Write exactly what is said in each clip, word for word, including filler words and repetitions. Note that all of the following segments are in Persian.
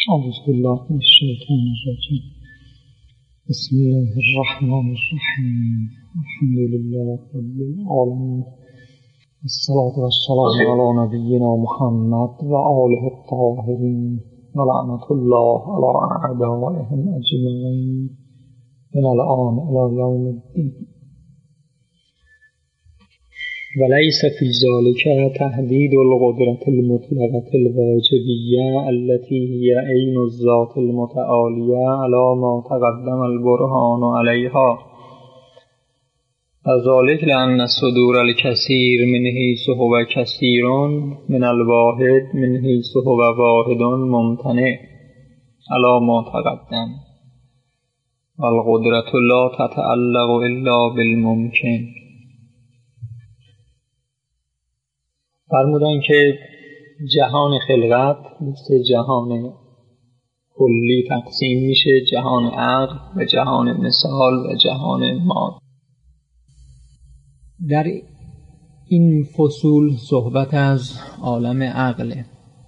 أعوذ بالله من الشيطان الرجيم. بسم الله الرحمن الرحيم. الحمد لله رب العالمين، الصلاة والسلام على نبينا محمد وآله الطاهرين، ولعنة الله على أعدائهم أجمعين من الآن إلى يوم الدين. وليس في ذلك تهديد القدرة المطلقة الواجبية التي هي عين الذات المتعالية على ما تقدم البرهان عليها، وذلك لأن الصدور الكثير من حيث هو كثير من الواحد من حيث هو واحد ممتنع على ما تقدم، والقدرة لا تتعلق إلا بالممکن. فرمودن که جهان خلقت مثل جهان کلی تقسیم میشه، جهان عقل و جهان مثال و جهان ماد. در این فصول صحبت از عالم عقله.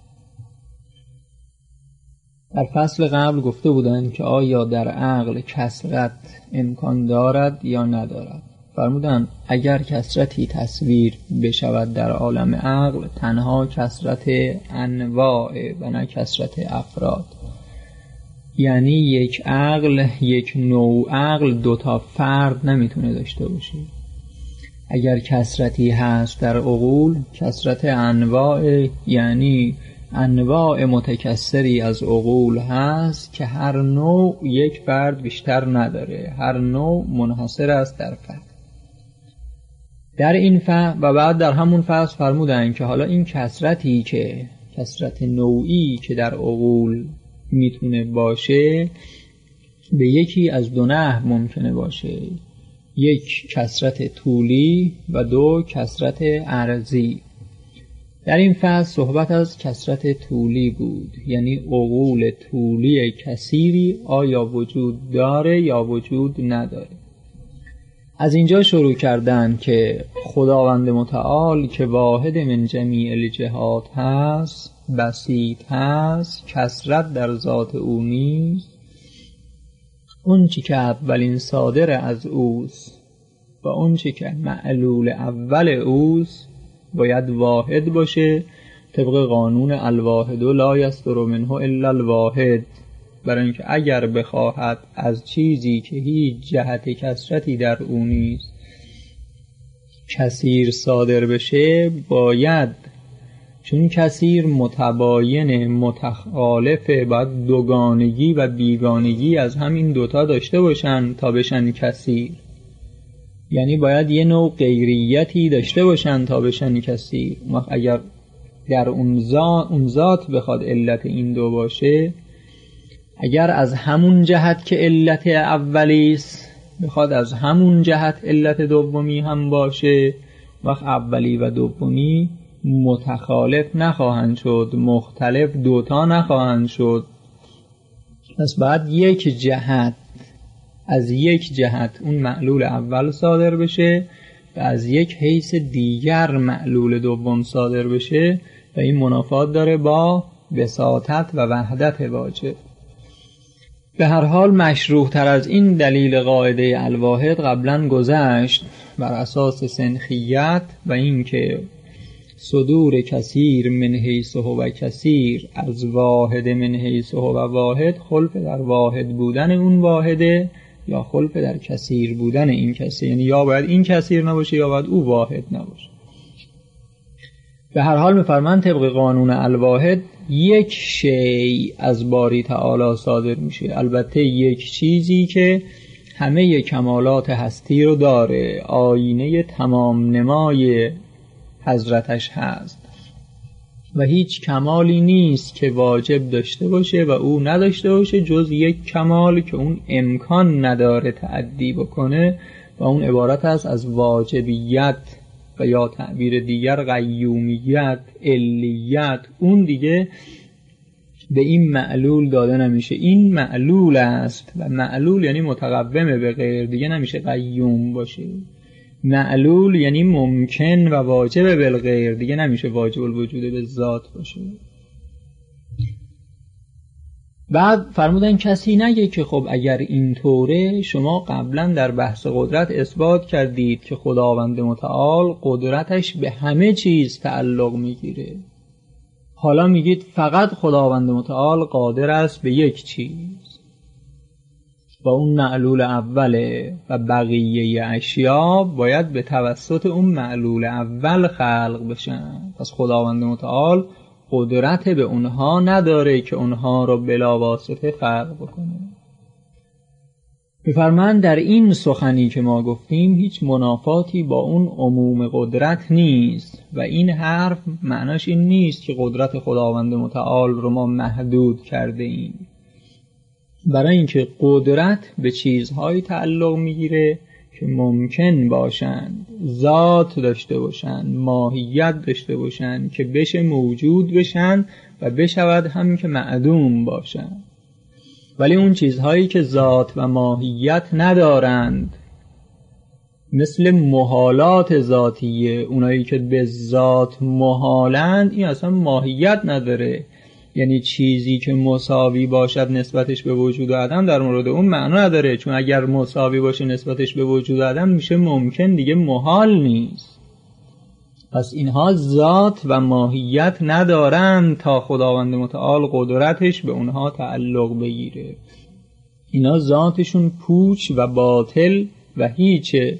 در فصل قبل گفته بودند که آیا در عقل کثرت امکان دارد یا ندارد. فرمودن اگر کثرتی تصویر بشود در عالم عقل، تنها کثرت انواع و نه کثرت افراد. یعنی یک عقل، یک نوع عقل دوتا فرد نمیتونه داشته باشه. اگر کثرتی هست در عقول، کثرت انواع، یعنی انواع متکثری از عقول هست که هر نوع یک فرد بیشتر نداره، هر نوع منحصر است در فرد. در این فصل و بعد در همون فصل فرمودن که حالا این کثرتی که کثرت نوعی که در عقول میتونه باشه به یکی از دو نحو ممکنه باشه، یک کثرت طولی و دو کثرت عرضی. در این فصل صحبت از کثرت طولی بود، یعنی عقول طولی کثیری آیا وجود داره یا وجود نداره. از اینجا شروع کردن که خداوند متعال که واحد من جمیع الجهات هست، بسیط هست، کثرت در ذات او نیست. اون چی که اولین صادر از اوست و اون چی که معلول اول اوست باید واحد باشه، طبق قانون الواحد لا یصدر منه الا الواحد. برای اینکه اگر بخواهد از چیزی که هیچ جهت کثرتی در اون نیست کثیر صادر بشه، باید چون کثیر متباین متخالفه، باید دوگانگی و بیگانگی از همین دوتا داشته باشن تا بشن کثیر. یعنی باید یه نوع غیریتی داشته باشن تا بشن کثیر. اگر در اون ذات, اون ذات بخواد علت این دو باشه، اگر از همون جهت که علت اولیست بخواد از همون جهت علت دومی هم باشه، وقت اولی و دومی متخالف نخواهند شد، مختلف دوتا نخواهند شد. پس باید یک جهت از یک جهت اون معلول اول صادر بشه و از یک حیث دیگر معلول دوم صادر بشه و این منافات داره با وساطت و وحدت واجب. به هر حال مشروح تر از این دلیل قاعده الواحد قبلا گذشت بر اساس سنخیت و این که صدور کثیر من حیث هو کثیر از واحد من حیث هو واحد خلف در واحد بودن اون واحده یا خلف در کثیر بودن این کثیر، یعنی یا باید این کثیر نباشه یا باید او واحد نباشه. به هر حال می‌فرمان طبق قانون الواحد یک شیء از باری تعالی صادر میشه، البته یک چیزی که همه کمالات هستی رو داره، آینه تمام نمای حضرتش هست و هیچ کمالی نیست که واجب داشته باشه و او نداشته باشه جز یک کمال که اون امکان نداره تعدی بکنه و اون عبارت است از واجبیت و یا تعبیر دیگر قیومیت، علیت. اون دیگه به این معلول داده نمیشه، این معلول است و معلول یعنی متقومه به غیر، دیگه نمیشه قیوم باشه. معلول یعنی ممکن و واجب بالغیر، دیگه نمیشه واجب الوجود به ذات باشه. بعد فرمودن کسی نگه که خب اگر اینطوره شما قبلا در بحث قدرت اثبات کردید که خداوند متعال قدرتش به همه چیز تعلق میگیره، حالا میگید فقط خداوند متعال قادر است به یک چیز و اون معلول اوله و بقیه اشیا باید به توسط اون معلول اول خلق بشن. پس خداوند متعال قدرت به اونها نداره که اونها رو بلا واسطه خلق بکنه. می‌فرمایند در این سخنی که ما گفتیم هیچ منافاتی با اون عموم قدرت نیست و این حرف معناش این نیست که قدرت خداوند متعال رو ما محدود کرده ایم، برای اینکه قدرت به چیزهایی تعلق میگیره که ممکن باشند ذات داشته باشند، ماهیت داشته باشند که بشه موجود بشن و بشود هم که معدوم باشند. ولی اون چیزهایی که ذات و ماهیت ندارند مثل محالات ذاتیه، اونایی که به ذات محالند این اصلا ماهیت نداره، یعنی چیزی که مساوی باشد نسبتش به وجود آدم در مورد اون معنا نداره، چون اگر مساوی باشه نسبتش به وجود آدم میشه ممکن، دیگه محال نیست. پس اینها ذات و ماهیت ندارن تا خداوند متعال قدرتش به اونها تعلق بگیره. اینا ذاتشون پوچ و باطل و هیچه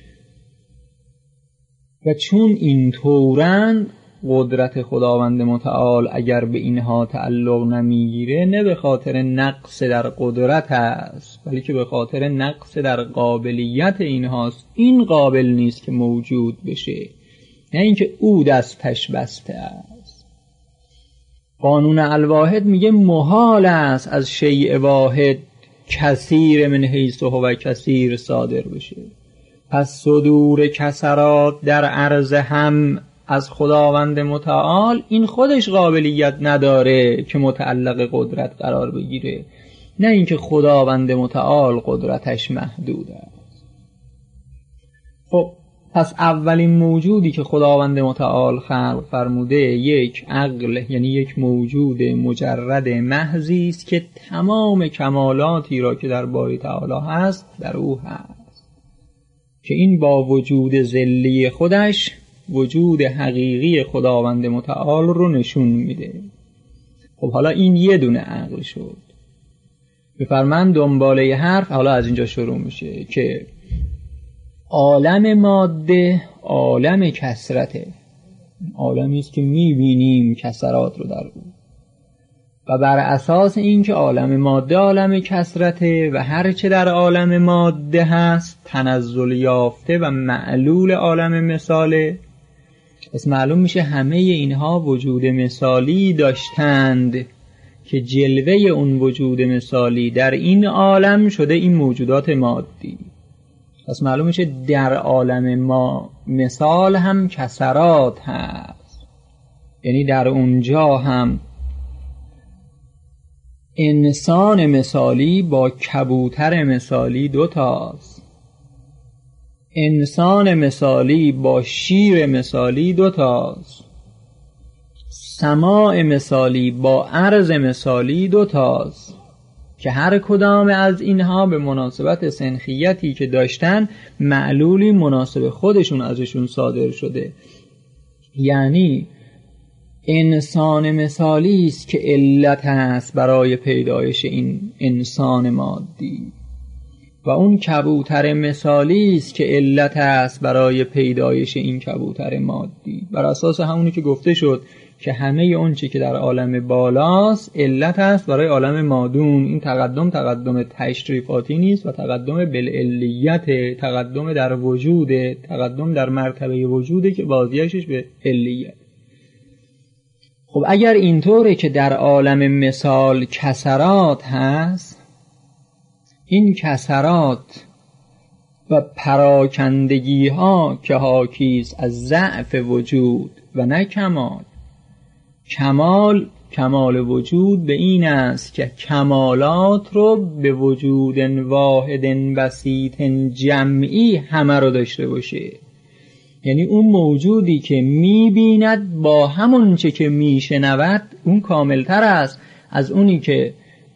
و چون این طورن قدرت خداوند متعال اگر به اینها تعلق نمیگیره نه به خاطر نقص در قدرت هست بلکه به خاطر نقص در قابلیت اینهاست. این قابل نیست که موجود بشه، نه اینکه او دستش بسته است. قانون الواحد میگه محال است از شیء واحد کثیر من حیث هو کثیر صادر بشه. پس صدور کثرات در عرض هم از خداوند متعال این خودش قابلیت نداره که متعلق قدرت قرار بگیره، نه اینکه خداوند متعال قدرتش محدود است. خب پس اولین موجودی که خداوند متعال خلق فرموده یک عقل، یعنی یک موجود مجرد محضی است که تمام کمالاتی را که در باری تعالی هست در او هست، که این با وجود ذلی خودش وجود حقیقی خداوند متعال رو نشون میده. خب حالا این یه دونه عقل شد. بفرمایند دنباله حرف حالا از اینجا شروع میشه که عالم ماده عالم کثرته، عالمی است که میبینیم کثرات رو در او و بر اساس این که عالم ماده عالم کثرته و هر چه در عالم ماده هست تنزل یافته و معلول عالم مثاله، پس معلوم میشه همه اینها وجود مثالی داشتند که جلوه اون وجود مثالی در این عالم شده این موجودات مادی. پس معلوم میشه در عالم ما مثال هم کثرات هست، یعنی در اونجا هم انسان مثالی با کبوتر مثالی دوتاست، انسان مثالی با شیر مثالی دوتاست، سماع مثالی با عرض مثالی دوتاست که هر کدام از اینها به مناسبت سنخیتی که داشتن معلولی مناسب خودشون ازشون صادر شده. یعنی انسان مثالی است که علت است برای پیدایش این انسان مادی و اون کبوتر مثالی است که علت است برای پیدایش این کبوتر مادی، بر اساس همونی که گفته شد که همه اون چی که در عالم بالاست علت است برای عالم مادون. این تقدم تقدم تشریفاتی نیست و تقدم بالعلیت، تقدم در وجود، تقدم در مرتبه وجوده که بازگشتش به علیت. خب اگر اینطوره که در عالم مثال کثرات هست، این کثرات و پراکندگی ها که حاکیست از ضعف وجود و نه کمال. کمال کمال وجود به این است که کمالات رو به وجود واحد بسیط جمعی همه رو داشته باشه، یعنی اون موجودی که میبیند با همون چه که میشنود اون کاملتر است از اونی که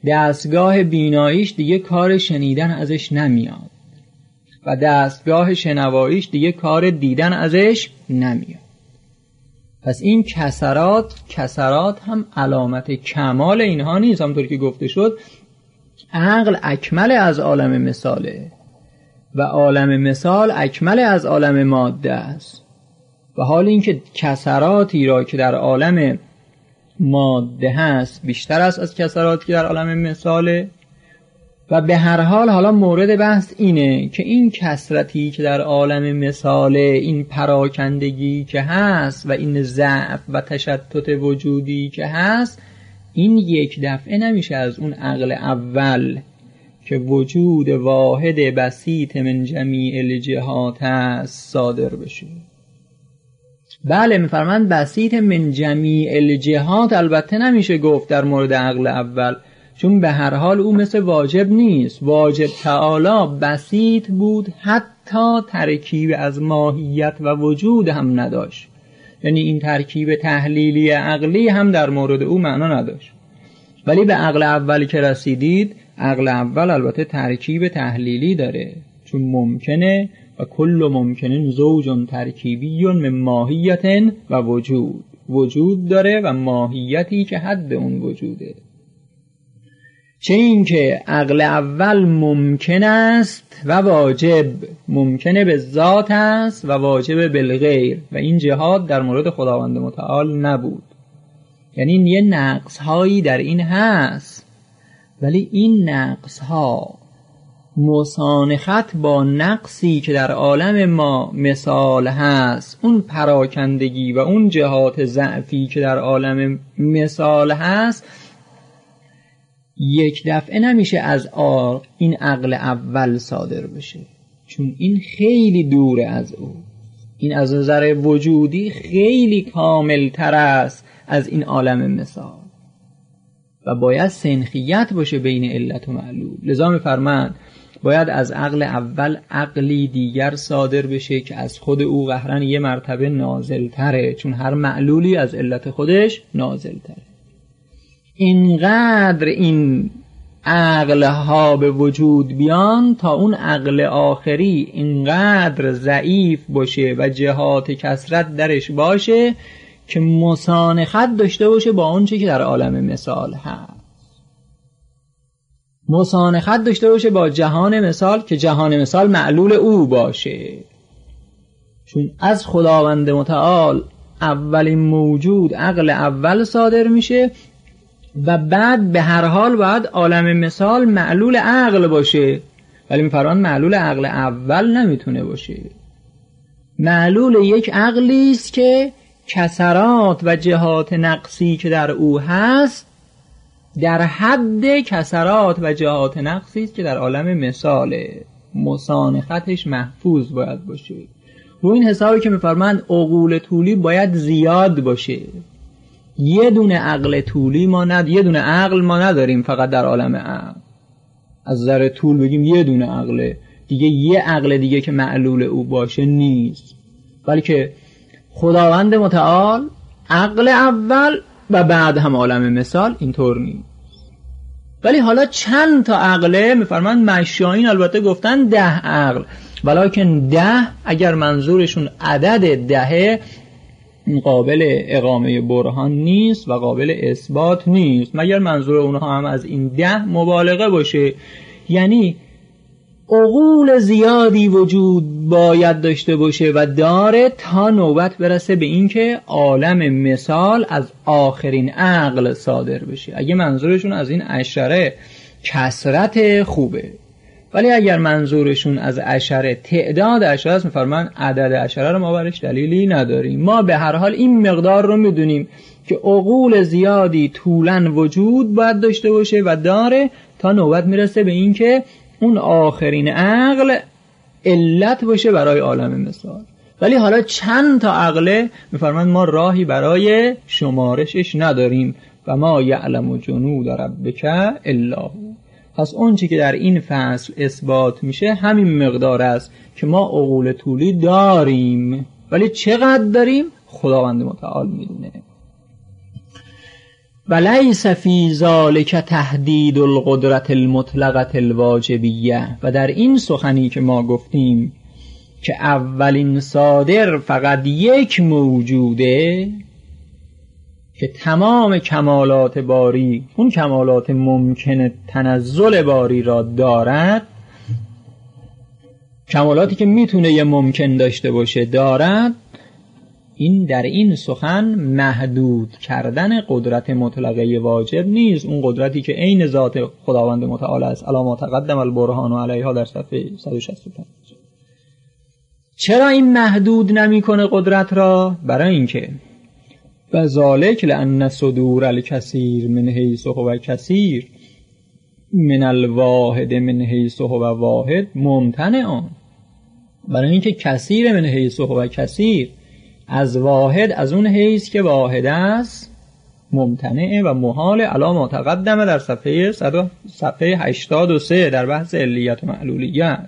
دستگاه بیناییش دیگه کار شنیدن ازش نمیاد و دستگاه شنواییش دیگه کار دیدن ازش نمیاد. پس این کسرات کسرات هم علامت کمال اینها نیست. همونطور که گفته شد عقل اکمل از عالم مثاله و عالم مثال اکمل از عالم ماده است و حال اینکه کسراتی را که در عالم ماده هست بیشتر است از کسراتی که در عالم مثاله و به هر حال حالا مورد بحث اینه که این کسرتی که در عالم مثاله، این پراکندگی که هست و این ضعف و تشتت وجودی که هست، این یک دفعه نمیشه از اون عقل اول که وجود واحد بسیط من جمیع الجهات هست صادر بشه. بله میفرمند بسیط من جمیع الجهات البته نمیشه گفت در مورد عقل اول، چون به هر حال او مثل واجب نیست. واجب تعالی بسیط بود، حتی ترکیب از ماهیت و وجود هم نداشت، یعنی این ترکیب تحلیلی عقلی هم در مورد او معنا نداشت. ولی به عقل اولی که رسیدید، عقل اول البته ترکیب تحلیلی داره، چون ممکنه و کل ممکنه زوج ترکیبی من ماهیت و وجود، وجود داره و ماهیتی که حد اون وجوده. چه این که عقل اول ممکن است و واجب، ممکنه به ذات است و واجب بالغیر، و این جهات در مورد خداوند متعال نبود. یعنی یه نقص هایی در این هست، ولی این نقص ها مسانخت با نقصی که در عالم ما مثال هست، اون پراکندگی و اون جهات ضعفی که در عالم مثال هست، یک دفعه نمیشه از آ این عقل اول صادر بشه، چون این خیلی دوره از او. این از نظر وجودی خیلی کامل تر است از این عالم مثال و باید سنخیت باشه بین علت و معلول. لذا می‌فرماند باید از عقل اول عقلی دیگر صادر بشه که از خود او قهرن یه مرتبه نازل تره، چون هر معلولی از علت خودش نازل تره. اینقدر این عقل ها به وجود بیان تا اون عقل آخری اینقدر ضعیف باشه و جهات کثرت درش باشه که مسانخت داشته باشه با اون چی که در عالم مثال هست، مسانخت داشته باشه با جهان مثال که جهان مثال معلول او باشه. چون از خداوند متعال اولین موجود عقل اول صادر میشه و بعد به هر حال باید عالم مثال معلول عقل باشه، ولی میفرمان معلول عقل اول نمیتونه باشه. معلول یک عقلی است که کسرات و جهات نقصی که در او هست در حد کسرات و جهات نقصی است که در عالم مثاله، مسانختش محفوظ باید باشه. و این حسابی که میفرمند عقول طولی باید زیاد باشه. یه دونه عقل طولی ما ند یه دونه عقل ما نداریم فقط در عالم عقل. از نظر طول بگیم یه دونه عقله دیگه، یه عقل دیگه که معلول او باشه نیست، بلکه خداوند متعال عقل اول و بعد هم عالم مثال اینطور نیست. ولی حالا چند تا عقله میفرمند مشایین البته گفتن ده عقل، ولیکن ده اگر منظورشون عدد دهه قابل اقامه برهان نیست و قابل اثبات نیست، مگر منظور اونها هم از این ده مبالغه باشه. یعنی عقول زیادی وجود باید داشته باشه و داره تا نوبت برسه به این که عالم مثال از آخرین عقل صادر بشه. اگه منظورشون از این عشره کثرت خوبه، ولی اگر منظورشون از عشره تعداد عشره است، میفرمان عدد عشره رو ما برش دلیلی نداریم. ما به هر حال این مقدار رو میدونیم که عقول زیادی طولاً وجود باید داشته باشه و داره تا نوبت میرسه به این که اون آخرین عقل علت باشه برای عالم مثال. ولی حالا چند تا عقله میفرمان ما راهی برای شمارشش نداریم و ما یعلم جنود ربک الا هو. پس اون چی که در این فصل اثبات میشه همین مقدار است که ما عقول طولی داریم، ولی چقدر داریم خداوند متعال میدونه. ولیس فی ذلک تهدید القدرت المطلقه الواجبیه، و در این سخنی که ما گفتیم که اولین صادر فقط یک موجوده که تمام کمالات باری، اون کمالات ممکن تنزل باری را دارد، کمالاتی که میتونه یه ممکن داشته باشه دارد، این در این سخن محدود کردن قدرت مطلقه واجب نیست. اون قدرتی که عین ذات خداوند متعال است، علی ما تقدم البرهان علیها در صفحه صد و شصت و پنج. چرا این محدود نمیکنه قدرت را؟ برای اینکه و ذالک لأن صدور الکثیر من حیث هو کثیر من الواحد من حیث هو واحد ممتنع. برای اینکه کثیر من حیث هو کثیر از واحد، از اون حیث که واحد است، ممتنعه و محال، علی ما تقدمه در صفحه صفحه هشتاد و سه در بحث علیت و معلولیت.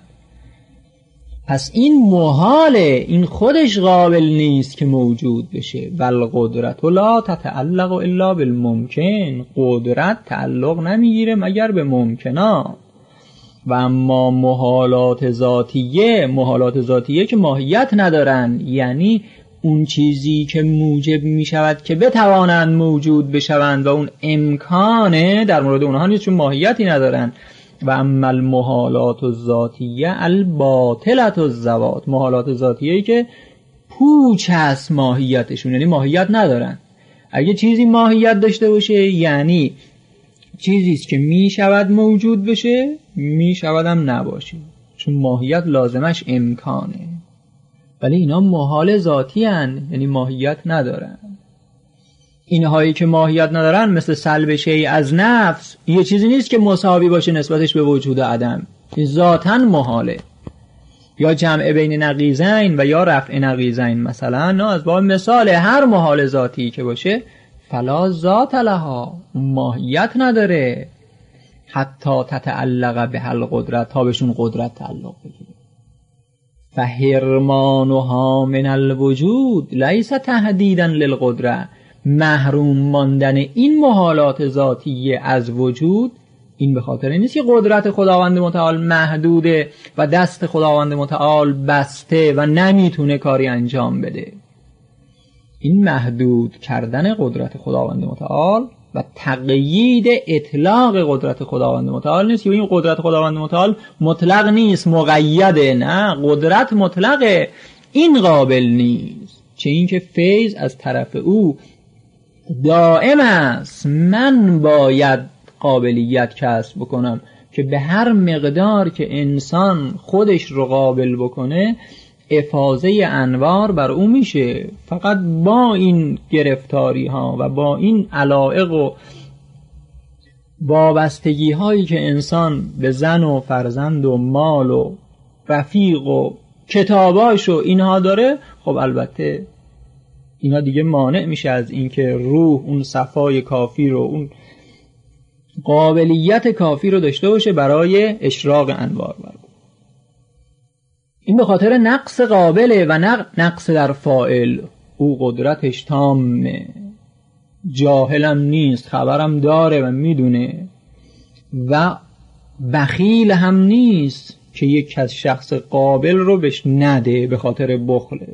پس این محاله، این خودش قابل نیست که موجود بشه. والقدرت لا تتعلق الا بالممکن، قدرت تعلق نمیگیره مگر به ممکنات. و اما محالات ذاتیه، محالات ذاتیه که ماهیت ندارن، یعنی اون چیزی که موجب می شود که بتوانند موجود بشوند و اون امکانه در مورد اونها نیست چون ماهیتی ندارن. و اما المحالات الذاتیه الباطلة الذوات، محالات ذاتیه که پوچ هست ماهیتشون، یعنی ماهیت ندارن. اگه چیزی ماهیت داشته باشه یعنی چیزیست که می شود موجود بشه، می شود هم نباشه، چون ماهیت لازمش امکانه. ولی اینا محال ذاتی هن، یعنی ماهیت ندارن. اینهایی که ماهیت ندارن مثل سلب شیء از نفس، یه چیزی نیست که مساوی باشه نسبتش به وجود عدم، این ذاتاً محاله. یا جمع بین نقیضین و یا رفع نقیضین مثلا، نه از باب مثال هر محال ذاتی که باشه فلا ذات لها، ماهیت نداره، حتی تتعلق به القدرت، تا بهشون قدرت تعلق بگیره. فحرمانها من الوجود لیس تهدیدا للقدرت، محروم ماندن این محالات ذاتیه از وجود، این به خاطر نیست که قدرت خداوند متعال محدوده و دست خداوند متعال بسته و نمیتونه کاری انجام بده. این محدود کردن قدرت خداوند متعال و تقیید اطلاق قدرت خداوند متعال نیست که این قدرت خداوند متعال مطلق نیست، مقیده. نه، قدرت مطلقه، این قابل نیست. چه این که فیض از طرف او دائم است، من باید قابلیت کسب بکنم که به هر مقدار که انسان خودش رو قابل بکنه افاضه انوار بر او میشه. فقط با این گرفتاری ها و با این علایق و وابستگی هایی که انسان به زن و فرزند و مال و رفیق و کتاباش و اینها داره، خب البته اینا دیگه مانع میشه از اینکه روح اون صفای کافی رو، اون قابلیت کافی رو داشته باشه برای اشراق انوار بر. این به خاطر نقص قابله و نقص در فاعل. او قدرتش تامه، جاهلم نیست، خبرم داره و میدونه، و بخیل هم نیست که یک از شخص قابل رو بهش نده به خاطر بخله.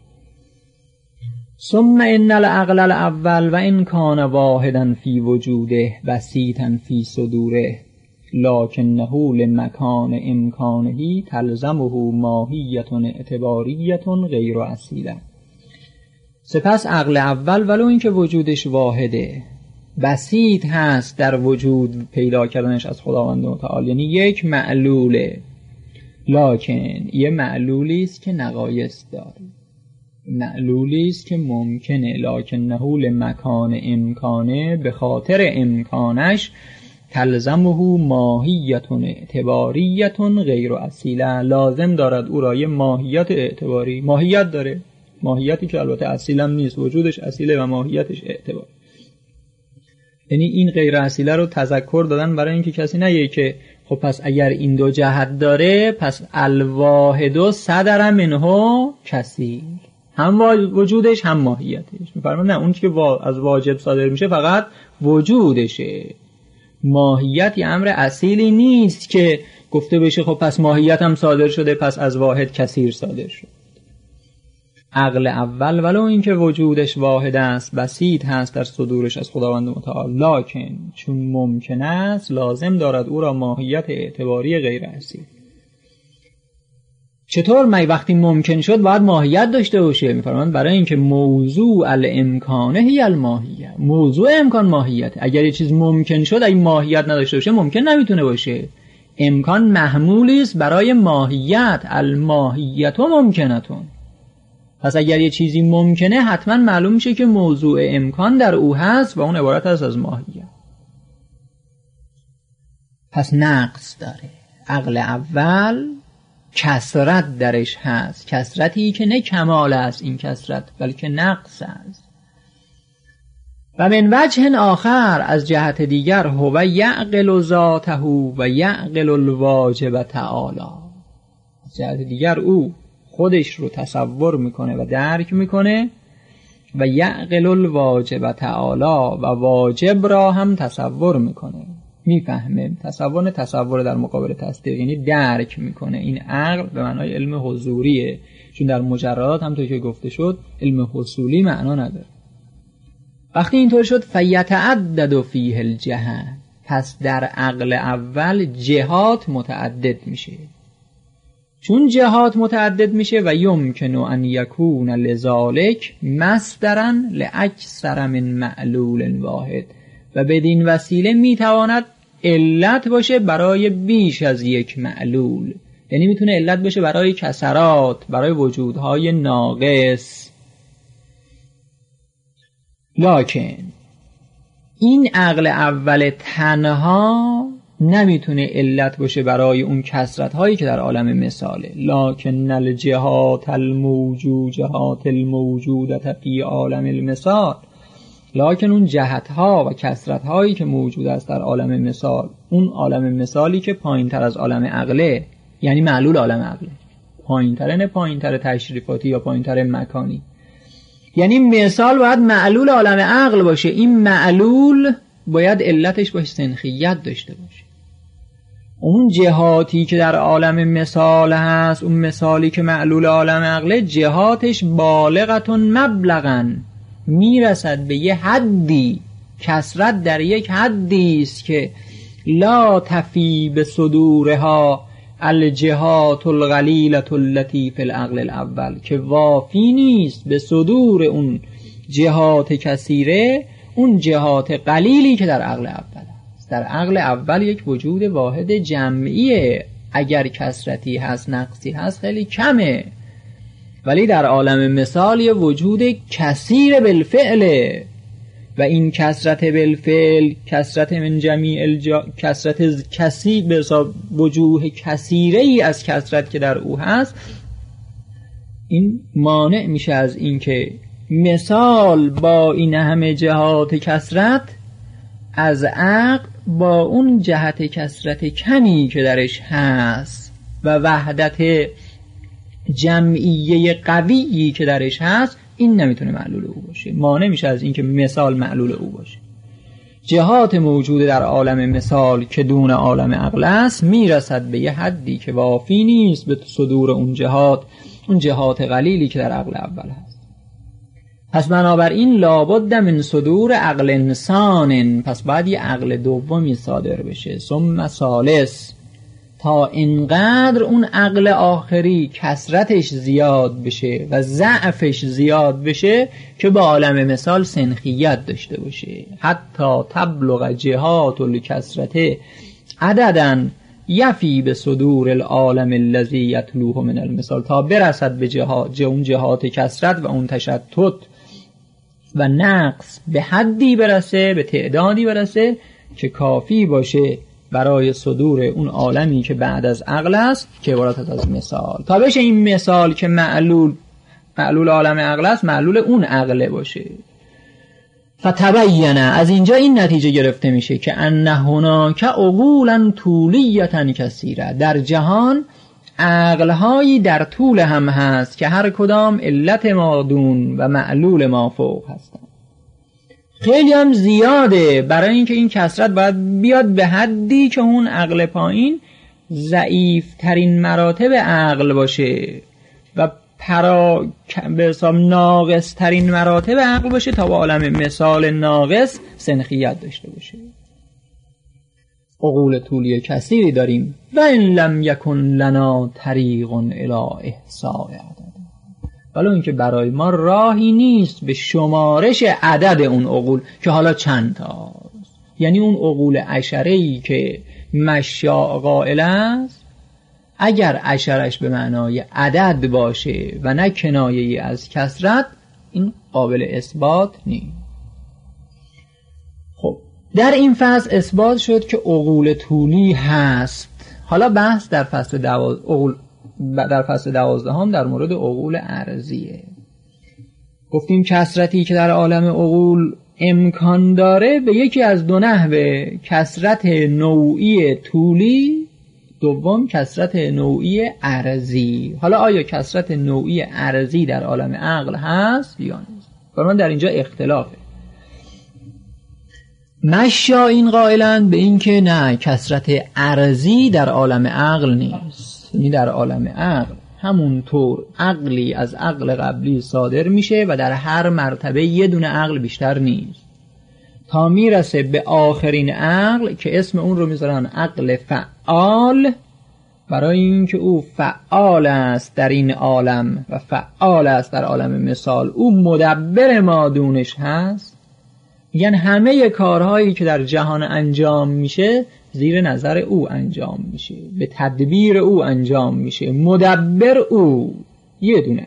ثم ان العقل الاول و ان کان واحدا فی وجوده بسیطا فی صدوره لکنه لمکان امکانه تلزمه ماهیت اعتباریت غیر اصیله. سپس عقل اول ولو اینکه وجودش واحده، بسیط هست در وجود پیدا کردنش از خداوند متعال، یعنی یک معلوله، لکن یه معلولی است که نقایص داره، معلولی است که ممکنه، لکنه لمکان امکانه، به خاطر امکانش تلزمه ماهیت اعتباریت غیر اصیله، لازم دارد او را یه ماهیت اعتباری، ماهیت داره، ماهیتی که البته اصیلم نیست، وجودش اصیله و ماهیتش اعتباری. یعنی این غیر اصیله رو تذکر دادن برای اینکه کسی نگه که خب پس اگر این دو جهت داره پس الواحد صدر منه کثیر، هم وجودش هم ماهیتش. میفرمان نه، اون که از واجب صادر میشه فقط وجودشه، ماهیت یه امر اصیلی نیست که گفته بشه خب پس ماهیت هم صادر شده پس از واحد کثیر صادر شد. عقل اول ولو اینکه وجودش واحد است، بسیط هست در صدورش از خداوند متعال، لکن چون ممکن است لازم دارد او را ماهیت اعتباری غیر اصیل. چطور می وقتی ممکن شد باید ماهیت داشته باشه؟ میفرمایند برای اینکه موضوع الامکانه هی الماهیه، موضوع امکان ماهیت. اگر یه چیز ممکن شد اگه ماهیت نداشته باشه ممکن نمیتونه باشه. امکان محمولی است برای ماهیت، الماهیت ممکنتون. پس اگر یه چیزی ممکنه حتما معلوم میشه که موضوع امکان در او هست و اون عبارت است از ماهیت. پس نقص داره. عقل اول کثرت درش هست، کثرتی که نه کمال است این کثرت بلکه نقص است. و من وجه آخر، از جهت دیگر، هو یعقل ذاته و یعقل الواجب تعالی، از جهت دیگر او خودش رو تصور میکنه و درک میکنه و یعقل الواجب تعالی، و واجب را هم تصور میکنه، میفهمه. تصور تصور در مقابل تصدیق، یعنی درک میکنه. این عقل به معنای علم حضوریه، چون در مجردات هم تو که گفته شد علم حصولی معنا نداره. وقتی اینطور شد فیتعدد فیه الجهات، پس در عقل اول جهات متعدد میشه. چون جهات متعدد میشه و یمکن ان یکون لذالک مصدرا لاکثر من معلول واحد، و بدین وسیله میتواند علت باشه برای بیش از یک معلول. یعنی میتونه علت باشه برای کسرات، برای وجودهای ناقص. لکن این عقل اول تنها نمیتونه علت باشه برای اون کثرت هایی که در عالم مثاله. لکن الجهات الموجود جهات الموجودة فی عالم المثال، لکن اون جهت ها و کثرت هایی که موجود است در عالم مثال، اون عالم مثالی که پایین تر از عالم عقله، یعنی معلول عالم عقله، پایین تر نه پایین تر تشریفاتی یا پایین تر مکانی، یعنی مثال باید معلول عالم عقل باشه. این معلول باید علتش باشه سنخیت داشته باشه. اون جهاتی که در عالم مثال هست، اون مثالی که معلول عالم عقله، جهاتش بالغتون مبلغن، میرسد به یه حدی، کثرت در یک حدی است که لا تفی به صدورها الجهات القلیلة التي فی العقل الاول، که وافی نیست به صدور اون جهات کثیره، اون جهات قلیلی که در عقل اول است. در عقل اول یک وجود واحد جمعیه، اگر کثرتی هست نقصی هست خیلی کمه، ولی در عالم مثال یه وجود کثیر بالفعله، و این کثرت بالفعل، کثرت من جمیع الجا، کثرت کثیر به حساب وجوه کثیره ای از کثرت که در او هست، این مانع میشه از این که مثال با این همه جهات کثرت از عقل با اون جهت کثرت کمی که درش هست و وحدت جمعیه قویی که درش هست، این نمیتونه معلول او باشه. مانع میشه از این که مثال معلول او باشه. جهات موجود در عالم مثال که دون عالم عقل است میرسد به یه حدی که وافی نیست به صدور اون جهات، اون جهات قلیلی که در عقل اول هست. پس بنابراین لابد من صدور عقل انسان، پس باید یه عقل دومی صادر بشه، ثم ثالث، تا اینقدر اون عقل آخری کثرتش زیاد بشه و ضعفش زیاد بشه که با عالم مثال سنخیت داشته باشه. حتی تبلغ جهات الکثرت عددن یفی به صدور العالم الذی یتلوه من المثال، تا برسد به جهات اون جهات کثرت و اون تشتت و نقص به حدی برسه، به تعدادی برسه که کافی باشه برای صدور اون عالمی که بعد از عقل است که عبارت از مثال، تا بشه این مثال که معلول معلول عالم عقل است معلول اون عقله باشه. فتبینه، از اینجا این نتیجه گرفته میشه که ان هناک عقولا طولیتا کثیره، در جهان عقلهایی در طول هم هست که هر کدام علت ما دون و معلول ما فوق هستند. خیلی هم زیاده، برای اینکه این کثرت باید بیاد به حدی که اون عقل پایین ضعیف ترین مراتب عقل باشه و پرا به حساب ناقص ترین مراتب عقل باشه تا با عالم مثال ناقص سنخیت داشته باشه. عقول طولی کثیری داریم و ان لم یکن لنا طریق الی احصاء عدد، ولی اینکه برای ما راهی نیست به شمارش عدد اون عقول که حالا چند تا، یعنی اون عقول عشره‌ای که مشاء قائل است اگر عشرش به معنای عدد باشه و نه کنایه‌ای از کثرت، این قابل اثبات نیست. خب در این فصل اثبات شد که عقول طولی هست. حالا بحث در فصل دواز... عقول... در فصل دوازدهم در مورد عقول عرضیه. گفتیم کثرتی که در عالم عقول امکان داره به یکی از دو نحوه، کثرت نوعی طولی، دوم کثرت نوعی عرضی. حالا آیا کثرت نوعی عرضی در عالم عقل هست یا نیست؟ برای من در اینجا اختلافه. مشا این قائلند به این که نه، کثرت عرضی در عالم عقل نیست. یعنی در عالم عقل همونطور عقلی از عقل قبلی صادر میشه و در هر مرتبه یه دونه عقل بیشتر نیست تا میرسه به آخرین عقل که اسم اون رو میذارن عقل فعال، برای اینکه او فعال است در این عالم و فعال است در عالم مثال. او مدبر ما دونش هست، یعنی همه کارهایی که در جهان انجام میشه زیر نظر او انجام میشه، به تدبیر او انجام میشه، مدبر او یه دونه.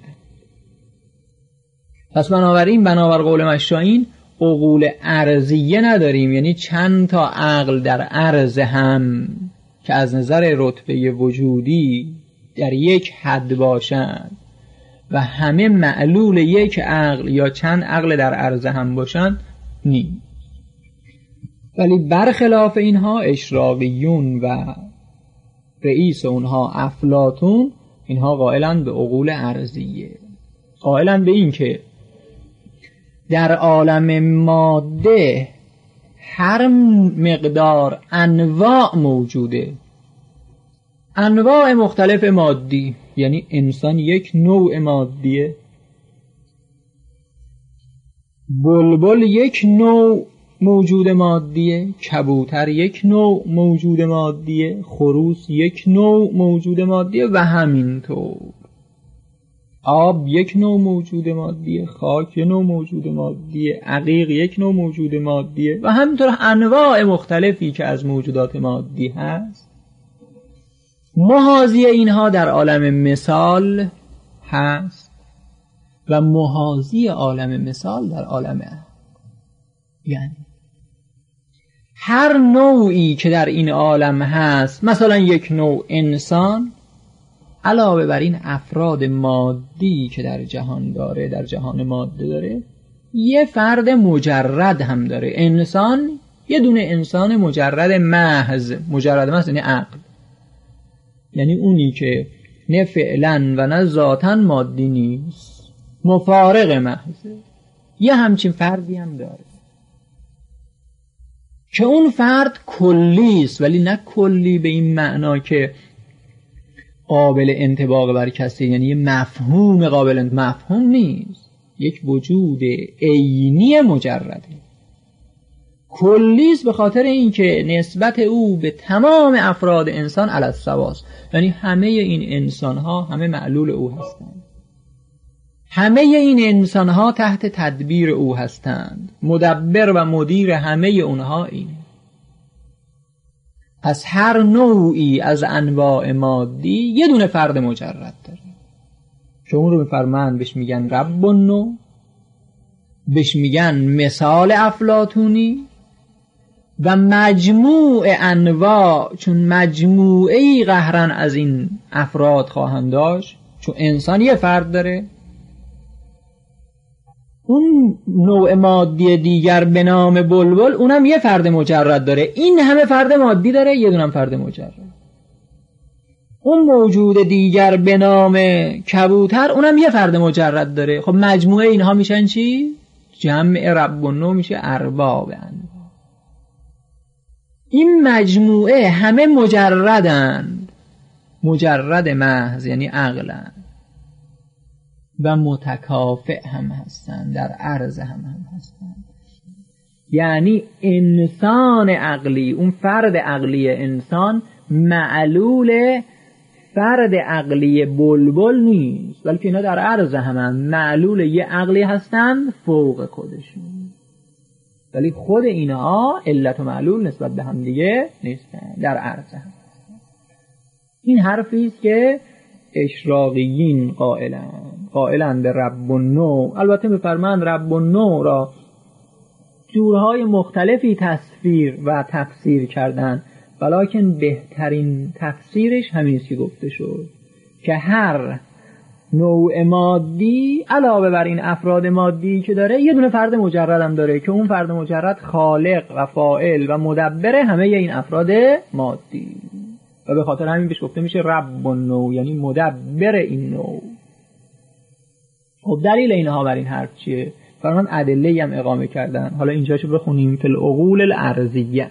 پس بنابراین بنابر قول مشایین عقول عرضیه نداریم، یعنی چند تا عقل در عرض هم که از نظر رتبه وجودی در یک حد باشند و همه معلول یک عقل یا چند عقل در عرض هم باشند نیست. ولی برخلاف اینها اشراقیون و رئیس اونها افلاطون، اینها قائلند به عقول عرضیه، قائلند به این که در عالم ماده هر مقدار انواع موجوده، انواع مختلف مادی، یعنی انسان یک نوع مادیه، بلبل یک نوع موجود مادیه، کبوتر یک نوع موجود مادیه، خروس یک نوع موجود مادیه و همینطور. آب یک نوع موجود مادیه، خاک یک نوع موجود مادیه، عقیق یک نوع موجود مادیه و همینطور انواع مختلفی که از موجودات مادی هست. محاذی اینها در عالم مثال هست و محاذی عالم مثال در عالم عقل. یعنی هر نوعی که در این عالم هست، مثلا یک نوع انسان، علاوه بر این افراد مادی که در جهان داره، در جهان ماده داره، یه فرد مجرد هم داره. انسان یه دونه انسان مجرد محض، مجرد محض یعنی عقل، یعنی اونی که نه فعلا و نه ذاتن مادی نیست، مفارق محضه، یه همچین فردی هم داره که اون فرد کلی است، ولی نه کلی به این معنا که قابل انطباق بر کسی، یعنی یه مفهوم قابل مفهوم نیست، یک وجود عینی مجرده. کلی است به خاطر اینکه نسبت او به تمام افراد انسان علی السواست، یعنی همه این انسان ها همه معلول او هستند، همه این انسان ها تحت تدبیر او هستند، مدبر و مدیر همه اونها اینه. پس هر نوعی از انواع مادی یه دونه فرد مجرد داره که اون رو میفرمان بهش میگن رب النوع، بهش میگن مثال افلاطونی و مجموع انواع، چون مجموعه‌ای قهرن از این افراد خواهند داشت، چون انسان یه فرد داره، اون نوع مادی دیگر به نام بلبل اونم یه فرد مجرد داره، این همه فرد مادی داره، یه دونم فرد مجرد. اون موجود دیگر به نام کبوتر اونم یه فرد مجرد داره. خب مجموعه اینها میشن چی؟ جمع رب و نو میشه ارباب انواع. این مجموعه همه مجردن، مجرد محض یعنی عقلن و متکافئ هم هستن، در عرض هم هم هستن. یعنی انسان عقلی، اون فرد عقلی انسان معلول فرد عقلی بلبل نیست، بلکه اینا در عرض هم هم معلول یه عقلی هستن فوق خودشون، ولی خود اینها علت و معلول نسبت به هم دیگه نیستن، در عرض هم. این حرفی است که اشراقیین قائلن قائلن به رب النوع. البته می‌فرمایند رب النوع را جورهای مختلفی تصویر و تفسیر کردن، ولیکن بهترین تفسیرش همین است که گفته شد که هر نوع مادی علاوه بر این افراد مادی که داره یه دونه فرد مجرد هم داره که اون فرد مجرد خالق و فاعل و مدبر همه این افراد مادی، و به خاطر همین بهش گفته میشه رب النوع، یعنی مدبر این نوع. خب دلیل اینها بر این حرف چیه؟ فرمان ادله هم اقامه کردن. حالا اینجاشو بخونیم. فی العقول الارضیه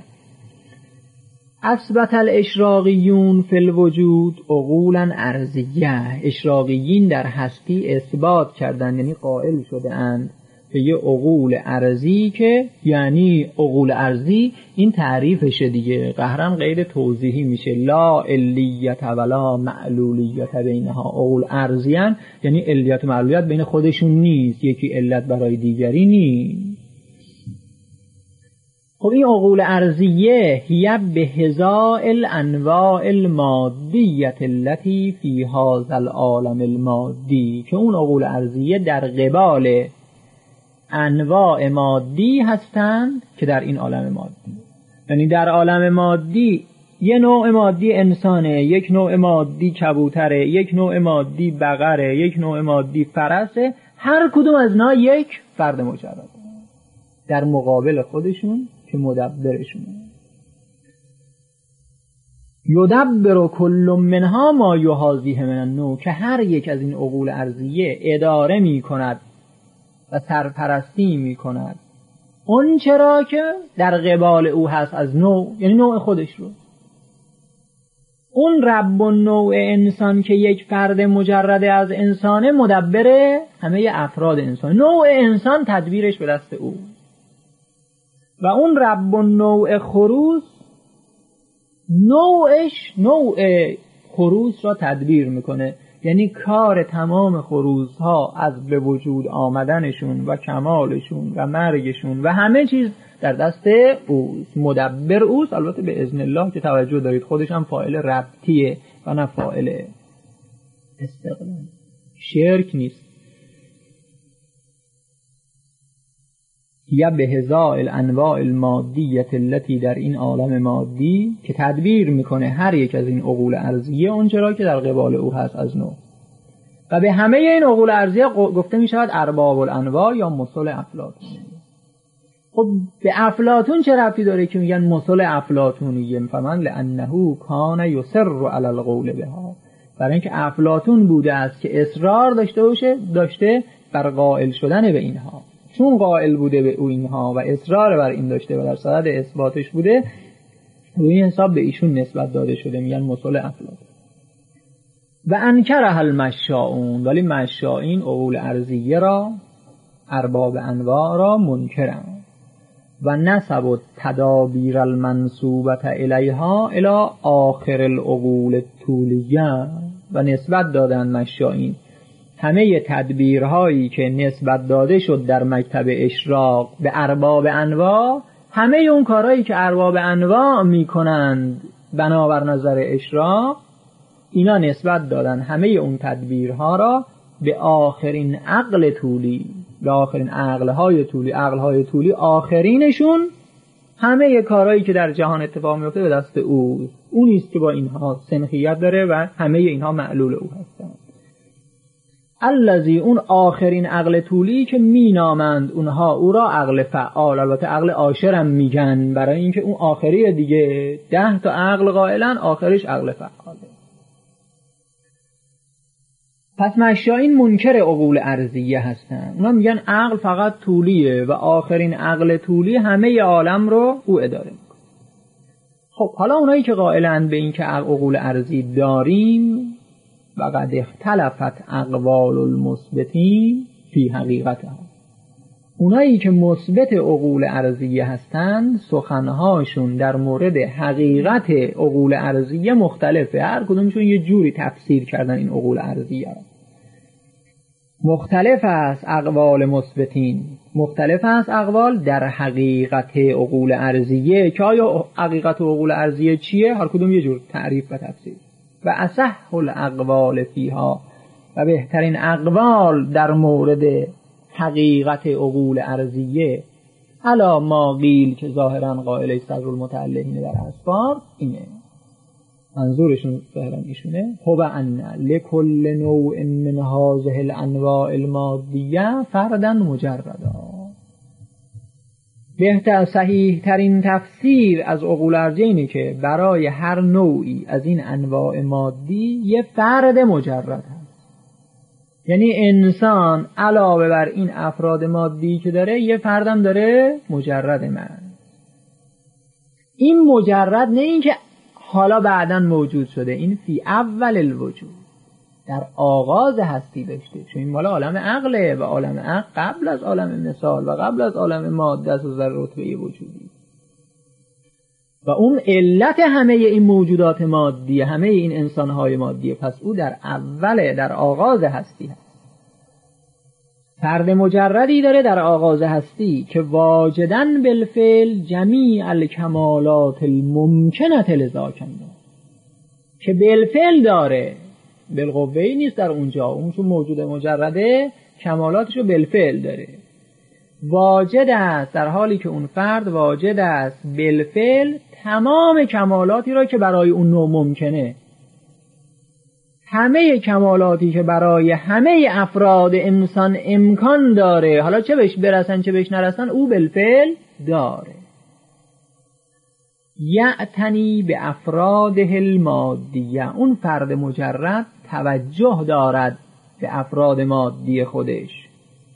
اثبت الاشراقیون فی الوجود عقولا ارضیه. اشراقیین در هستی اثبات کردن، یعنی قائل شده اند به یه عقول ارضی، که یعنی عقول ارضی این تعریفشه دیگه، قهرم غیر توضیحی میشه. لا علیت ولا معلولیت بینها. عقول ارضیان یعنی علیت و معلولیت بین خودشون نیست، یکی علت برای دیگری نیست. خب این عقول ارضیه هی به هزاء الانواع المادیت التي فی هذا العالم المادی، که اون عقول ارضیه در قبال انواع مادی هستند که در این عالم مادی، یعنی در عالم مادی یه نوع مادی انسانه، یک نوع مادی کبوتره، یک نوع مادی بقره، یک نوع مادی فرسه، هر کدوم از اینا یک فرد مجرد در مقابل خودشون که مدبرشونه. یدبر کل منها ما یحاذیه من النوع، که هر یک از این عقول ارضیه اداره می کند و سرپرستی می کند اون چرا که در قبال او هست از نوع، یعنی نوع خودش رو. اون رب النوع انسان که یک فرد مجرد از انسانه، مدبر همه افراد انسان، نوع انسان تدبیرش به دست او. و اون رب النوع خروس نوعش نوع خروس را تدبیر میکنه، یعنی کار تمام خروس ها از به وجود آمدنشون و کمالشون و مرگشون و همه چیز در دست اوست، مدبر اوست. البته به اذن الله که توجه دارید خودش هم فاعل ربطیه و نه فاعل استقلال، شرک نیست. یا به هزاء الانواع المادیت التي، در این عالم مادی که تدبیر میکنه هر یک از این عقول ارضیه اونچرا که در قبال او هست از نوع. و به همه این عقول ارضیه گفته میشود ارباب الانواع یا مثل افلاطون. خب به افلاطون چه ربطی داره که میگن مثل افلاطونیه؟ میفهمن لانه کان یصر علی القول بها، برای اینکه افلاطون بوده است که اصرار داشته باشه داشته بر قائل شدن به اینها. چون قائل بوده به او اینها و اصرار بر این داشته و در صدد اثباتش بوده، روی این حساب به ایشون نسبت داده شده، میگن مثل افلاطون. و انکره المشاؤون، ولی مشائین عقول ارضیه را، ارباب انواع را منکرن. و نسبوا التدابیر المنسوبة الیها الی آخر العقول الطولیه، و نسبت دادن مشائین همه تدبیرهایی که نسبت داده شد در مکتب اشراق به ارباب انواع، همه اون کارهایی که ارباب انواع میکنند بنابر نظر اشراق، اینا نسبت دادن همه اون تدبیرها را به آخرین عقل طولی، به آخرین عقلهای طولی. عقلهای طولی آخرینشون همه کارهایی که در جهان اتفاق میفته به دست او، اون است که با اینها سنخیت داره و همه اینها معلول او هستند. الذی، اون آخرین عقل طولی که مینامند اونها او را عقل فعال، البته عقل عاشر هم میگن، برای اینکه اون آخری دیگه ده تا عقل قائلن، آخرش عقل فعاله. پس مشایین منکر عقول ارضیه هستن. اونا میگن عقل فقط طولیه و آخرین عقل طولی همه عالم رو او اداره میکنه. خب حالا اونایی که قائلن به این که عقول ارضی داریم و قد اختلفت اقوال المثبتین فی حقیقتها، اونایی که مثبت عقول ارضیه هستند سخنهاشون در مورد حقیقت عقول ارضیه مختلفه. هر کدومشون یه جوری تفسیر کردن این عقول ارضیه. مختلف است اقوال مثبتین، مختلف است اقوال در حقیقت عقول ارضیه که آیا حقیقت عقول ارضیه چیه؟ هر کدوم یه جور تعریف و تفسیر. و اصح الاقوال فیها، و بهترین اقوال در مورد حقیقت عقول ارضیه علا ما قیل که ظاهرا قائل صدر المتعلقین در اسفار اینه، منظورشون ظاهرا ایشونه، هو ان لکل نوع من هذه الانواع المادیه فردا مجردا. بهتر صحیح ترین تفسیر از عقول ارضیه اینه که برای هر نوعی از این انواع مادی یه فرد مجرد هست. یعنی انسان علاوه بر این افراد مادی که داره یه فردم داره مجرد من. این مجرد نه این که حالا بعداً موجود شده، این فی اول الوجود، در آغاز هستی داشته. چون این مال عالم عقله و عالم عقل قبل از عالم مثال و قبل از عالم ماده است و در رتبه وجودی. و اون علت همه این موجودات مادی، همه این انسانهای مادی، پس او در اول، در آغاز هستی هست. فرد مجردی داره در آغاز هستی که واجدن بالفعل جمیع الکمالات الممکنه لذاکن، که بالفعل داره، بالقوهی نیست در اونجا، اون چون موجود مجرده کمالاتشو بالفعل داره. واجد است در حالی که اون فرد واجد است بالفعل تمام کمالاتی را که برای اون نوع ممکنه، همه کمالاتی که برای همه افراد انسان امکان داره، حالا چه بهش برسن چه بهش نرسن، او بالفعل داره. یعتنی به افراده المادیه، اون فرد مجرد توجه دارد به افراد مادی خودش،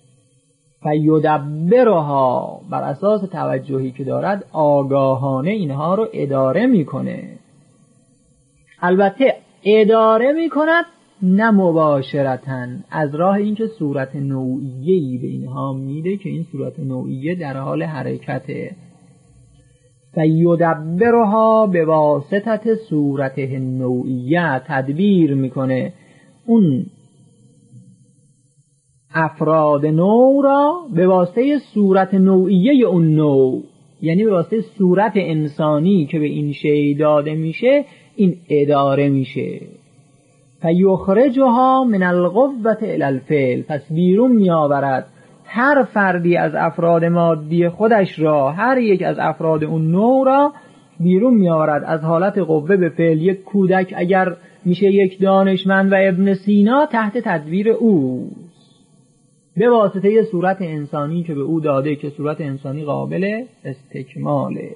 فیدبرها، بر اساس توجهی که دارد آگاهانه اینها رو اداره میکنه. البته اداره میکند نه مباشرتاً، از راه اینکه صورت نوعیه‌ای به اینها میده که این صورت نوعیه در حال حرکته. فیدبرها به واسطت صورته نوعیه، تدبیر میکنه اون افراد نوع را به واسطه صورت نوعیه اون نوع، یعنی به واسطه صورت انسانی که به این شی داده میشه، این اداره میشه. فیخرجها من القوة الی الفعل، پس بیرون میآورد هر فردی از افراد مادی خودش را، هر یک از افراد اون نوع را بیرون میآورد از حالت قوه به فعل. یک کودک اگر میشه یک دانشمند و ابن سینا تحت تدبیر او، به واسطه یه صورت انسانی که به او داده که صورت انسانی قابل استکماله.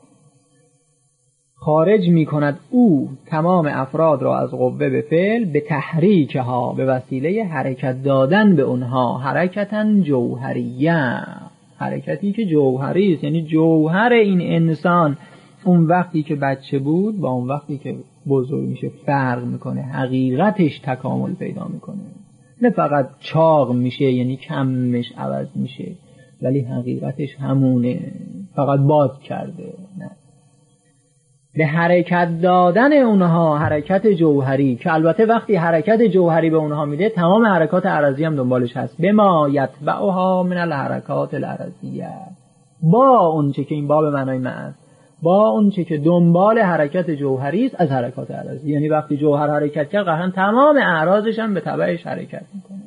خارج می کند او تمام افراد را از قوه به فعل به تحریکها، به وسیله حرکت دادن به اونها، حرکتاً جوهریه، حرکتی که جوهری است. یعنی جوهر این انسان اون وقتی که بچه بود با اون وقتی که بزرگ میشه فرق میکنه، حقیقتش تکامل پیدا میکنه، نه فقط چاق میشه یعنی کمش عوض میشه ولی حقیقتش همونه، فقط باد کرده. نه، به حرکت دادن اونها، حرکت جوهری، که البته وقتی حرکت جوهری به اونها میده تمام حرکات عرضی هم دنبالش هست. بما یتبعها من الحرکات العرضیه، با اون چه که این باب معنای معنی، با اون چه که دنبال حرکت جوهری است از حرکات عرضی. یعنی وقتی جوهر حرکت کرد قطعا تمام اعراضش هم به تبعش حرکت میکنه.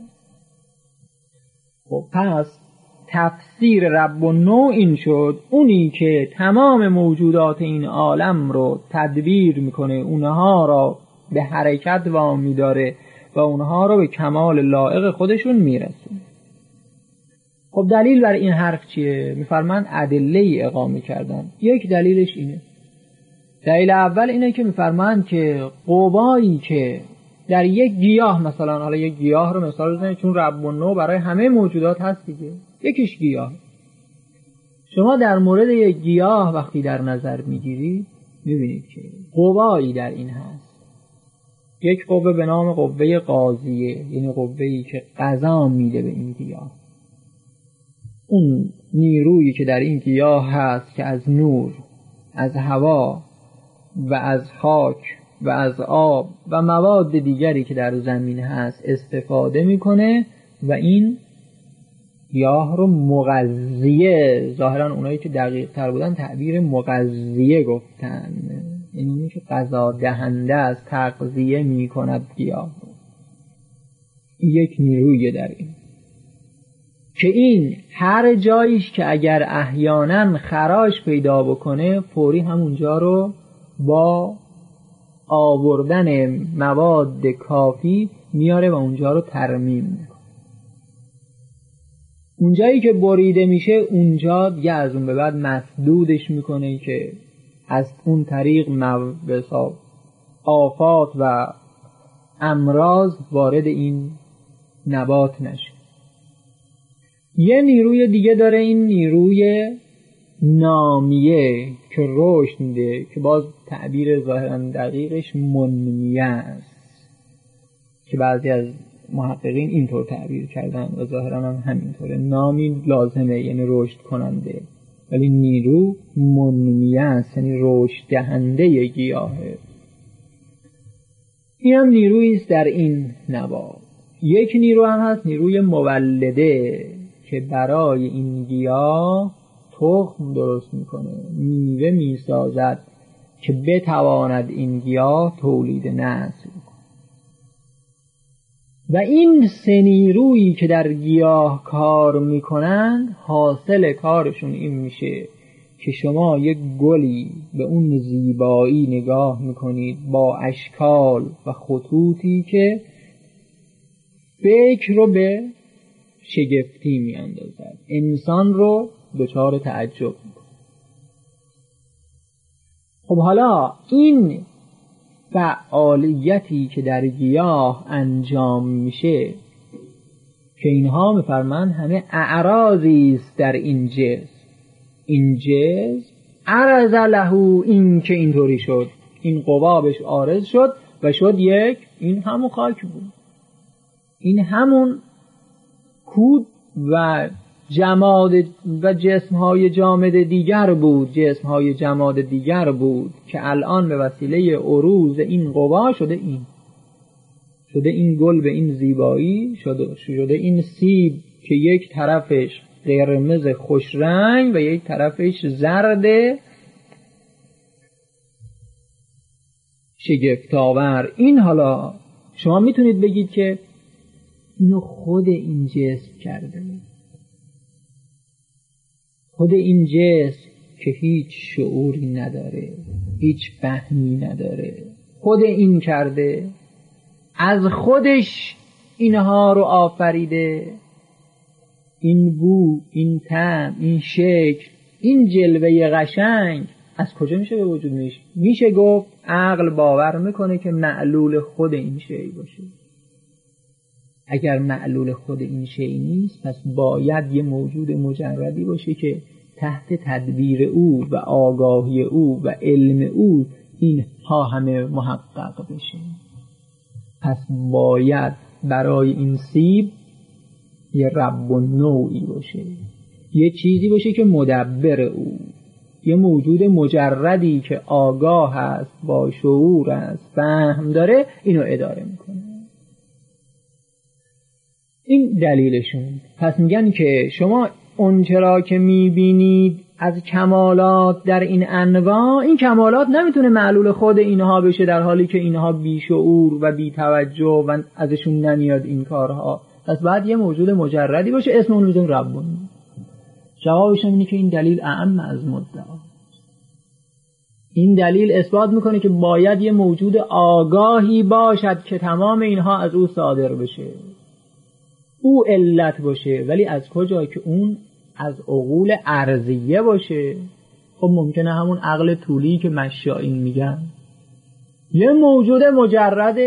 خب پس تفسیر رب النوع این شد، اونی که تمام موجودات این عالم رو تدبیر میکنه، اونها را به حرکت وامی داره و اونها رو به کمال لایق خودشون میرسونه. خب دلیل بر این حرف چیه؟ میفرمند ادله اقامه کردن. یک دلیلش اینه، دلیل اول اینه که میفرمند که قوایی که در یک گیاه مثلا، حالا یک گیاه رو مثال بزنید چون رب و نو برای همه موجودات هست دیگه، یکیش گیاه. شما در مورد یک گیاه وقتی در نظر میگیرید میبینید که قوایی در این هست. یک قوه به نام قوه قاضیه، یعنی قوه‌ای که قضا میده به این گیاه. اون نیرویی که در این گیاه هست که از نور، از هوا و از خاک و از آب و مواد دیگری که در زمین هست استفاده میکنه و این گیاه رو مغذیه. ظاهرا اونایی که دقیق تر بودن تعبیر مغذیه گفتن، یعنی اینی که غذا دهنده است، تغذیه میکند گیاه رو. یک نیروی در این که این هر جاییش که اگر احیانا خراش پیدا بکنه فوری همونجا رو با آوردن مواد کافی میاره و اونجا رو ترمیم میکنه. اونجایی که بریده میشه اونجا دیگه از اون به بعد مسدودش میکنه که از اون طریق مو... آفات و امراض وارد این نبات نشه. یه نیروی دیگه داره، این نیروی نامیه که رشد میده، که باز تعبیر ظاهرا دقیقش منمیه است که بعضی از محققین اینطور تعبیر کردن و ظاهرا هم همینطوره. نامی لازمه یعنی رشد کننده، ولی نیرو منمیه است یعنی رشد دهنده گیاهه. این هم نیرویی است در این نبات. یک نیرو هم هست نیروی مولده که برای این گیاه تخم درست میکنه، میوه میسازد که بتواند این گیاه تولید نسل کنه. و این سه نیرویی که در گیاه کار میکنن حاصل کارشون این میشه که شما یک گلی به اون زیبایی نگاه میکنید با اشکال و خطوطی که فکر رو به شگفتی میاندازد، انسان رو دچار تعجب میکنه. خب حالا این فعالیتی که در گیاه انجام میشه که اینها میفرمند همه اعراضی است در این جسم، این جسم عرض له، این که اینطوری شد، این قوا بهش عارض شد و شد یک، این همون خاک بود، این همون کود و جماد و جسم‌های جامد دیگر بود، جسم‌های جماد دیگر بود که الان به وسیله عروض این قوا شده این شده این گل به این زیبایی شده شده این سیب که یک طرفش قرمز خوش رنگ و یک طرفش زرد شگفت‌آور. این حالا شما میتونید بگید که اینو خود این جسم کرده، خود این جسم که هیچ شعوری نداره، هیچ فهمی نداره، خود این کرده، از خودش اینها رو آفریده. این بو، این طعم، این شکل، این جلوه قشنگ از کجا میشه به وجود میشه؟ میشه گفت عقل باور میکنه که معلول خود این شی باشه. اگر معلول خود این شی نیست پس باید یه موجود مجردی باشه که تحت تدبیر او و آگاهی او و علم او اینها همه محقق بشه. پس باید برای این سیب یه رب و نوعی باشه، یه چیزی باشه که مدبر او، یه موجود مجردی که آگاه است، با شعور است، فهم داره، اینو اداره میکنه. این دلیلشون. پس میگن که شما اونچه را که میبینید از کمالات در این انواع، این کمالات نمیتونه معلول خود اینها بشه در حالی که اینها بیشعور و بی‌توجه و ازشون نمیاد این کارها. پس بعد یه موجود مجردی باشه، اسم اون میذاریم ربون. جوابش اینه که این دلیل اعم از مدعا. این دلیل اثبات میکنه که باید یه موجود آگاهی باشد که تمام اینها از او صادر بشه، او علت باشه. ولی از کجا؟ که اون از عقول ارضیه باشه. خب ممکنه همون عقل طولی که مشائین میگن، یه موجود مجرده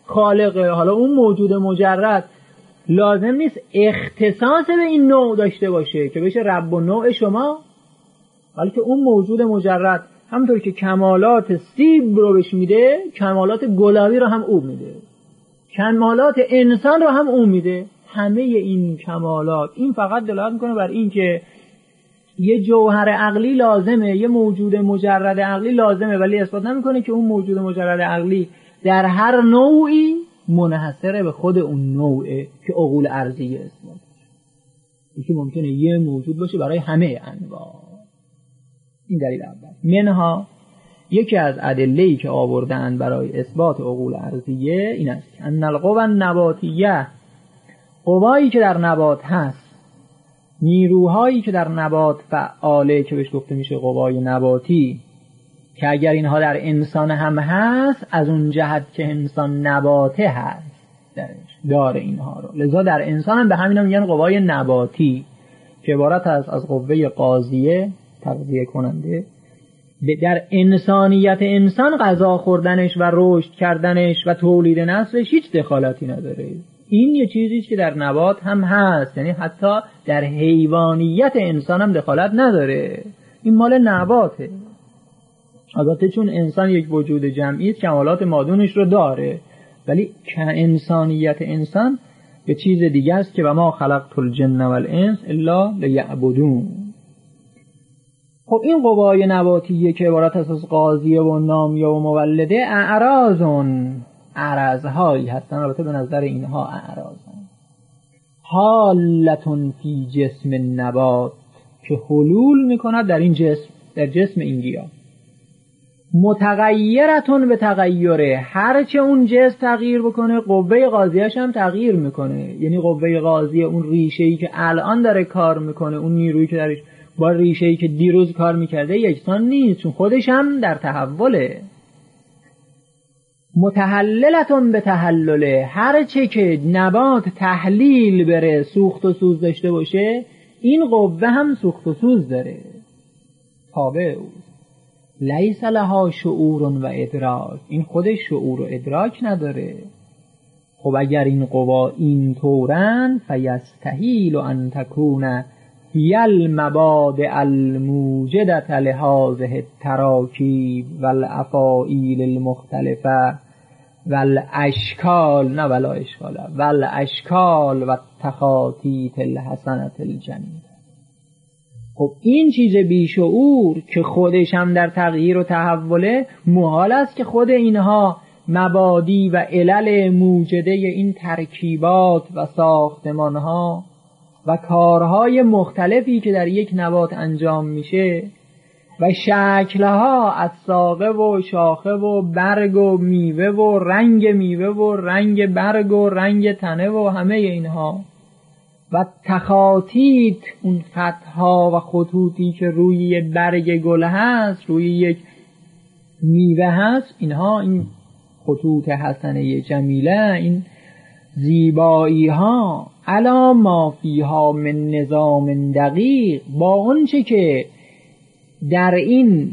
خالقه. حالا اون موجود مجرد لازم نیست اختصاص به این نوع داشته باشه که بشه رب و نوع شما، بلکه اون موجود مجرد همونطور که کمالات سیب رو بهش میده، کمالات گلابی رو هم او میده، کمالات انسان رو هم او میده. همه این کمالات، این فقط دلالت میکنه بر این که یه جوهر عقلی لازمه، یه موجود مجرد عقلی لازمه، ولی اثبات نمیکنه که اون موجود مجرد عقلی در هر نوعی منحصر به خود اون نوعه که عقول ارضیه اثبات. یکی ممکنه یه موجود باشه برای همه انواع. این دلیل اول. منها یکی از ادله‌ای که آوردن برای اثبات عقول ارضیه این است که ان القوى النباتیه، قوایی که در نبات هست، نیروهایی که در نبات فعاله که بهش گفته میشه قوای نباتی، که اگر اینها در انسان هم هست از اون جهت که انسان نباته هست درش داره اینها رو، لذا در انسان هم به همین هم میگن قوای نباتی که عبارت از از قوه قاضیه تغذیه کننده. در انسانیت انسان غذا خوردنش و رشد کردنش و تولید نسلش هیچ دخالتی نداره. این یه چیزیست که در نبات هم هست، یعنی حتی در حیوانیت انسان هم دخالت نداره. این مال نباته. البته چون انسان یک وجود جمعی است کمالات مادونش رو داره، ولی که انسانیت انسان به چیز دیگه است که و ما خلقت الجن والانس الا لیعبدون. خب این قوای نباتیه که عبارت است از قاضیه و نامیه و مولده، اعراضون، اعراضهایی هستن، البته به نظر اینها اعراضن، حالتون فی جسم نبات، که حلول میکند در این جسم، در جسم این گیاه، متغیرتون به تغییره، هرچه اون جسم تغییر بکنه قوه قاضیهش هم تغییر میکنه. یعنی قوه قاضیه اون ریشه‌ای که الان داره کار میکنه، اون نیرویی که درش با ریشه‌ای که دیروز کار میکرده یکسان نیست، چون خودش هم در تحوله. متحللتون به تحلله، هرچه که نبات تحلیل بره، سوخت و سوز داشته باشه، این قوه هم سوخت و سوز داره، تابع او. لیس لها شعور و ادراک، این خودش شعور و ادراک نداره. خب اگر این قوا این طورن فیستحیل ان تکون فی المبادئ الموجدة لهذه التراکیب والافاعیل المختلفه والاشکال، نه ولا اشکال، والاشکال و التخاطیط الحسنة الجمیله. خب این چیز بیشعور که خودش هم در تغییر و تحوله، محال است که خود اینها مبادی و علل موجده این ترکیبات و ساختمانها و کارهای مختلفی که در یک نبات انجام میشه و شکلها از ساقه و شاخه و برگ و میوه و رنگ میوه و رنگ برگ و رنگ تنه و همه اینها و تخاطیط، اون خطها و خطوطی که روی یک برگ گل هست، روی یک میوه هست، اینها این خطوط حسنه جمیله، این زیبایی ها، علا ما فیها من نظام دقیق، با اون چه که در این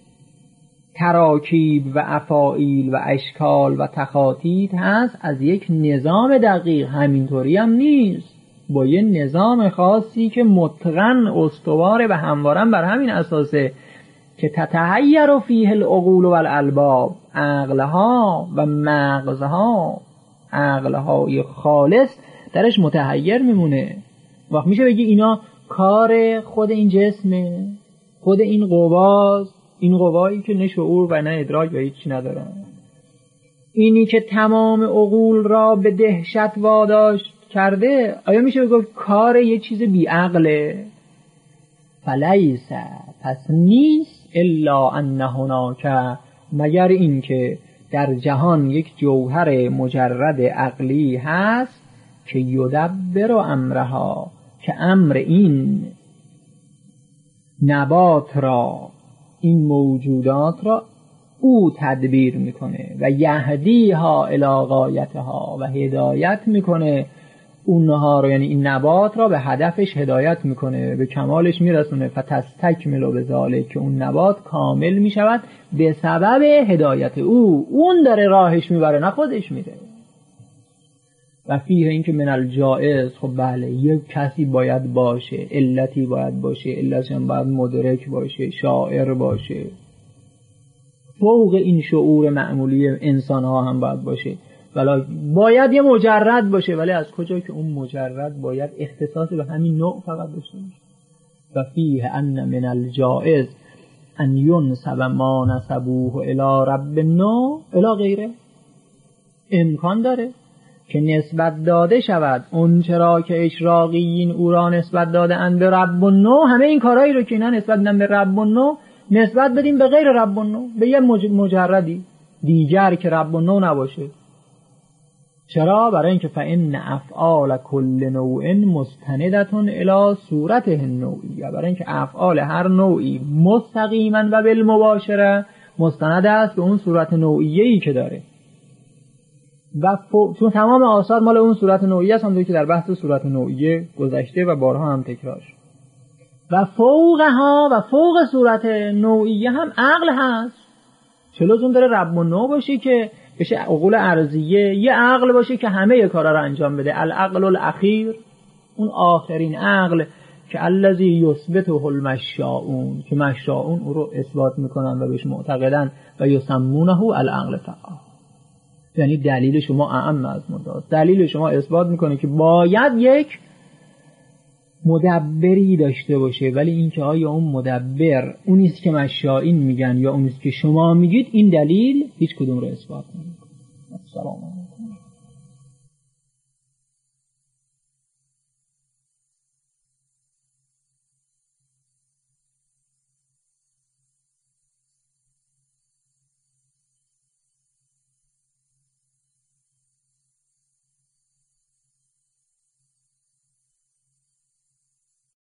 تراکیب و افاعیل و اشکال و تخاطیط هست از یک نظام دقیق. همینطوری هم نیست، با یه نظام خاصی که متقن استواره و هموارن بر همین اساسه که تتحیر فیه العقول و الالباب، عقلها و مغزها، عقلهای خالص درش متحیر میمونه. وقت میشه بگی اینا کار خود این جسمه، خود این قواست، این قوایی که نه شعور و نه ادراک و هیچی ندارن، اینی که تمام عقول را به دهشت واداشت کرده، آیا میشه بگفت کار یه چیز بی عقله؟ فلیس، پس نیست، الا ان هناک، مگر این که در جهان یک جوهر مجرد عقلی هست که یدبر امرها، که امر این نبات را، این موجودات را او تدبیر میکنه و یهدیها الی غایتها، و هدایت میکنه اونها رو، یعنی این نبات را به هدفش هدایت میکنه، به کمالش میرسونه. فتستکمل بذالک، که اون نبات کامل میشود به سبب هدایت او، اون داره راهش میبره نه خودش میره. و فیه این که من الجائز، خب بله یک کسی باید باشه، علتی باید باشه، علتش هم باید مدرک باشه، شاعر باشه، فوق این شعور معمولی انسان ها هم باید باشه، ولی باید یه مجرد باشه، ولی از کجا که اون مجرد باید اختصاص به همین نوع فقط داشته باشه. و فیه ان من الجائز ان ینسب ما نسبوه الی رب النوع الی غیره، امکان داره که نسبت داده شود اون چرا که اشراقیین او را نسبت داده اند به رب النوع، همه این کارهایی رو که اینا نسبت دادن به رب النوع نسبت بدیم به غیر رب النوع، به یه مجردی دیگر که رب النوع نباشه. چرا؟ برای اینکه فإن افعال کل نوع مستندة الی صورته النوعیه، برای اینکه افعال هر نوعی مستقیما و بالمباشره مستند است به اون صورت نوعیه‌ای که داره و فو... چون تمام آثار مال اون صورت نوعیه است، همونطور که در بحث صورت نوعیه گذشته و بارها هم تکرار شد. و فوقها و فوق صورت نوعیه هم عقل هست. چه لزوم داره رب النوع باشه که بشه عقول ارضیه، یه عقل باشه که همه کارا رو انجام بده، العقل الاخیر، اون آخرین عقل که الذی یثبته المشاؤون، که مشاؤون او رو اثبات میکنن و بهش معتقدن و یسمونه العقل فعال. یعنی دلیل شما اعم از مدعا، دلیل شما اثبات میکنه که باید یک مدبری داشته باشه، ولی این که آیا اون مدبر اونیست که مشائین میگن یا اونیست که شما میگید، این دلیل هیچ کدوم رو اثبات نمیکنه. السلام علیکم.